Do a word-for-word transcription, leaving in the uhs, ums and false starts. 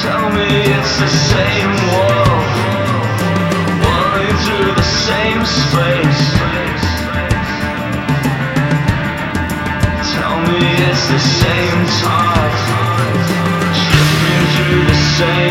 Tell me it's the same world, running through the same space. Tell me it's the same time, drifting through the same